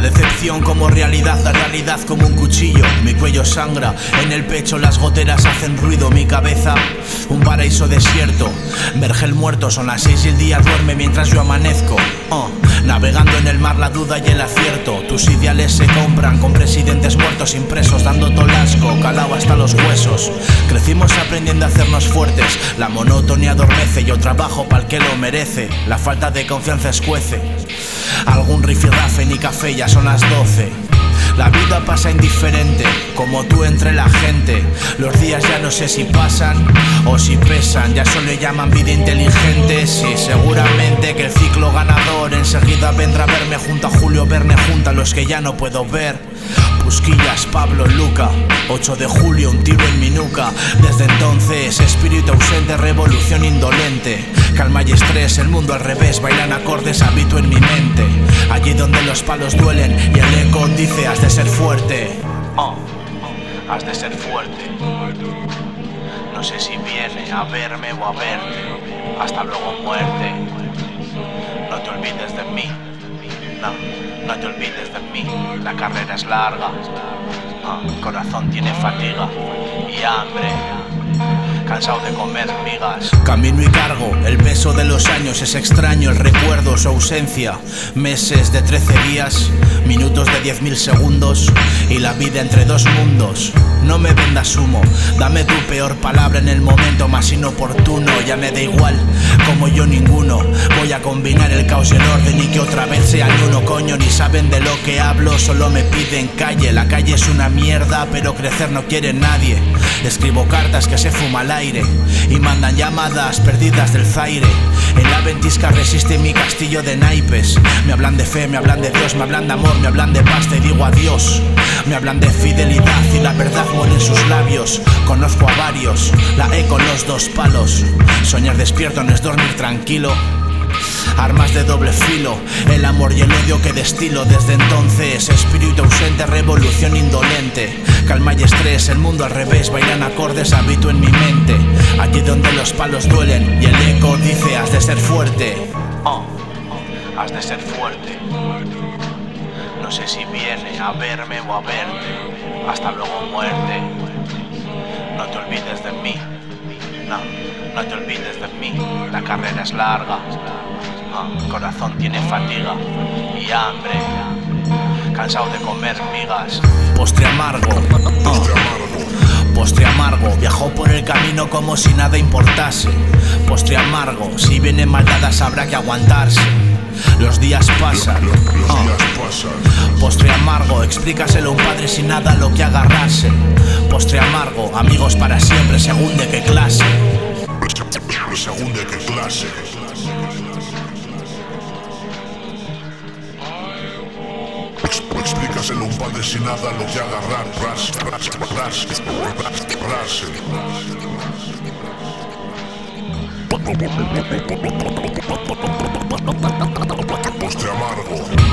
Decepción como realidad, la realidad como un cuchillo. Mi cuello sangra, en el pecho las goteras hacen ruido. Mi cabeza, un paraíso desierto. Vergel muerto, son las 6 y el día duerme mientras yo amanezco. Navegando en el mar la duda y el acierto. Tus ideales se compran con presidentes muertos impresos, dando tolasco, calao hasta los huesos. Crecimos aprendiendo a hacernos fuertes. La monotonía adormece, yo trabajo pa'l que lo merece. La falta de confianza escuece. Algún rifirrafe ni café, ya son las 12. La vida pasa indiferente, como tú entre la gente. Los días ya no sé si pasan o si pesan. Ya solo le llaman vida inteligente. Sí, seguramente que el ciclo ganador enseguida vendrá a verme junto a Julio Verne, junto a los que ya no puedo ver. Busquillas, Pablo, Luca, 8 de julio, un tiro en mi nuca. Desde entonces, espíritu ausente, revolución indolente. Calma y estrés, el mundo al revés, bailan acordes, habito en mi mente. Allí donde los palos duelen y el eco dice has de ser fuerte. Has de ser fuerte. No sé si viene a verme o a verte. Hasta luego, muerte. No te olvides de mí. No te olvides de mí. La carrera es larga. El corazón tiene fatiga y hambre. Cansado de comer migas. Camino y cargo el peso de los años. Es extraño el recuerdo, su ausencia. Meses de 13 días, minutos de 10.000 segundos y la vida entre dos mundos. No me vendas humo, dame tu peor palabra en el momento más inoportuno. Ya me da igual, como yo ninguno. Voy a combinar el caos y el orden y que otra vez sean uno. Coño, ni saben de lo que hablo, solo me piden calle. La calle es una mierda, pero crecer no quiere nadie. Escribo cartas que se fuma al aire y mandan llamadas perdidas del Zaire. En la ventisca resiste mi castillo de naipes. Me hablan de fe, me hablan de Dios, me hablan de amor, me hablan de pasta y digo adiós. Me hablan de fidelidad y la verdad muere en sus labios. Conozco a varios, la E con los dos palos. Soñar despierto no es dormir tranquilo. Armas de doble filo, el amor y el odio que destilo. Desde entonces, espíritu ausente, revolución indolente. Calma y estrés, el mundo al revés, bailan acordes, habito en mi mente. Allí donde los palos duelen y el eco dice has de ser fuerte. Has de ser fuerte. No sé si viene a verme o a verte. Hasta luego, muerte. No te olvides de mí. No te olvides de mí. La carrera es larga. El corazón tiene fatiga y hambre. Cansado de comer migas. Postre amargo. Postre amargo, viajó por el camino como si nada importase. Postre amargo, si vienen maldadas habrá que aguantarse. Los días pasan. Postre amargo, explícaselo a un padre sin nada a lo que agarrarse. Postre amargo, amigos para siempre, según de qué clase. Según de qué clase. Explícaselo a un padre sin nada a lo que agarrar. Postre amargo.